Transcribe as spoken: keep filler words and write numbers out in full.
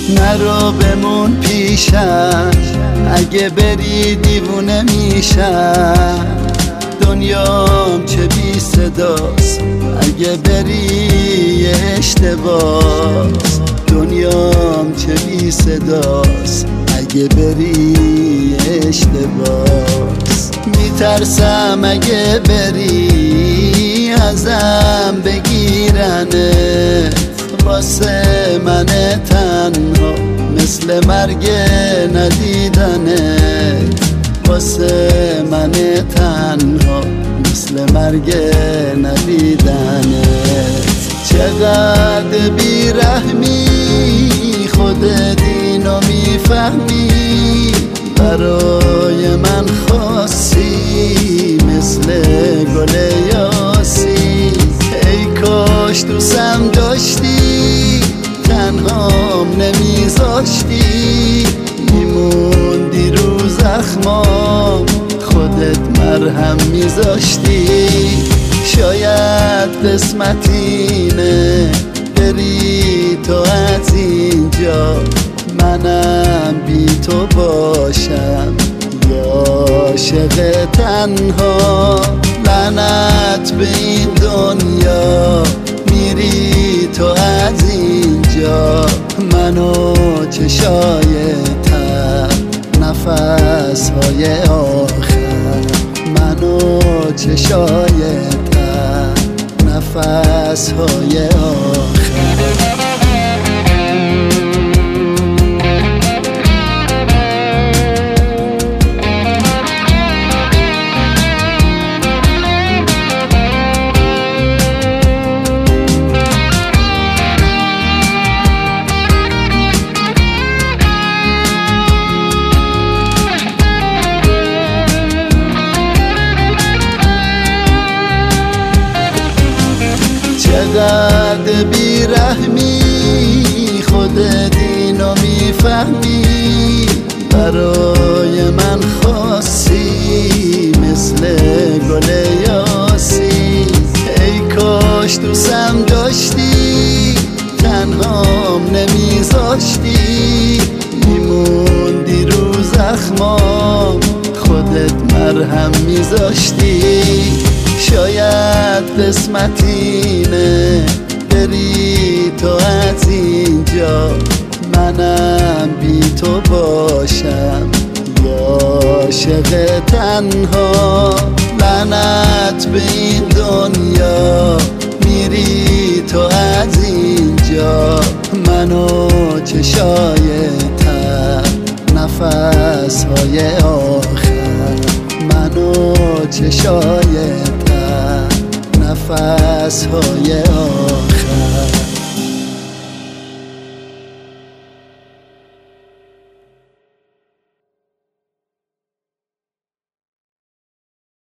نرو بمون پیشم، اگه بری دیوونه میشم. دنیام چه بی صداست، اگه بری اشتباس. دنیام چه بی صداست، اگه بری اشتباس. میترسم اگه بری ازم بگیرنت، واسه من تنها مثل مرگ ندیدنت. واسه من تنها مثل مرگ ندیدنت. چقدر بیرحمی، خودت اینو میفهمی. برای من خاصی مثل گل یاسی. ای کاش دوستم داشتی، تنهام نمیذاشتی. میموندی رو زخمام، خودت مرهم میذاشتی. شاید قسمت اینه بری تو از اینجا، منم بی تو باشم یا عاشق تنها. لعنت به این دنیا، میری تو از اینجا. منو چشای تر، نفس های آخر. منو چشای تر، نفس های آخر. چقدر بیرحمی، خودت اینو میفهمی. برای من خاصی مثل گل یاسی. ای کاش دوستم داشتی، تنهام نمیذاشتی. میموندی رو زخمام، خودت مرهم میذاشتی. شاید قسمت اینه بری تو از اینجا، منم بی تو باشم یا عاشق تنها. لعنت به این دنیا، میری تو از اینجا. منو چشای تر، نفس های آخر. منو چشای تر، نفس های آخر.